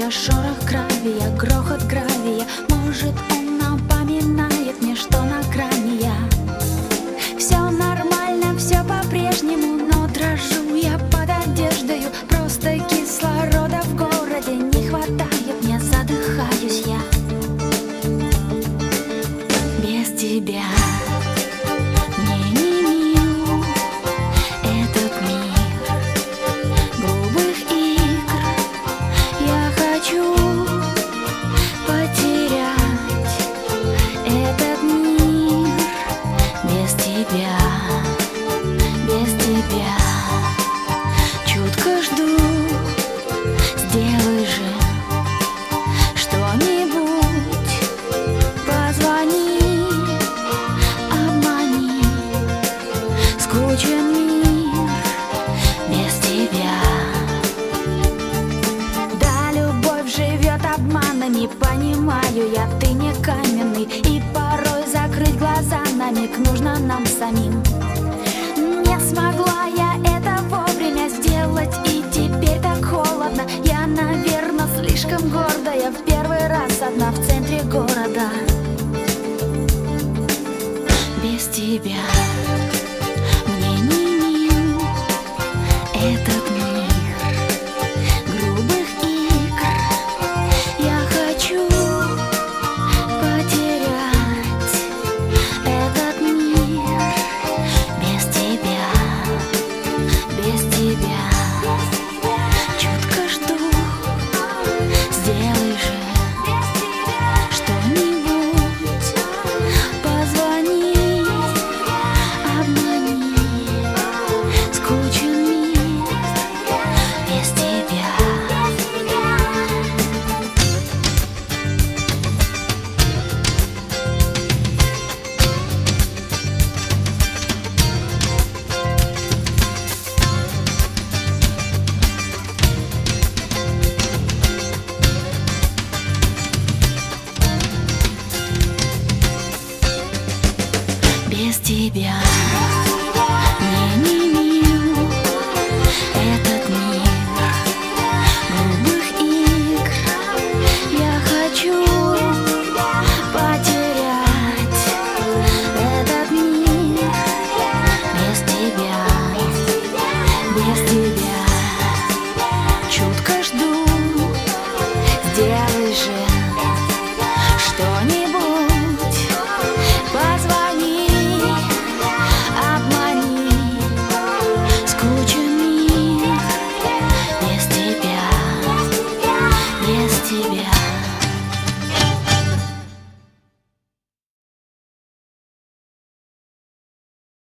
я шорох гравия, грохот гравия. Может, он напоминает мне, что на грани я. Все нормально, все по-прежнему, но дрожу я под одеждою. Просто кислорода в городе не хватает, мне задыхаюсь я. Без тебя мне не мил этот мир грубых игр. Я хочу потерять этот мир без тебя, без тебя. Чутко жду, сделай же что-нибудь, позвони, обмани. Скучен мир без тебя. Да, любовь живет обманами, понимаю я, ты не каменный. И порой закрыть глаза на миг нужно нам самим. Не смогла я это вовремя сделать, и теперь так холодно. Я, наверное, слишком гордая, в первый раз одна в центре города. Без тебя мне не мил этот мир грубых игр. Я хочу потерять этот мир без тебя, без тебя. Чутко жду, сделай же что-нибудь, позвони, обмани. Скучен мир без тебя. Без тебя мне не мил этот мир грубых игр. Я хочу потерять этот мир без тебя, без тебя.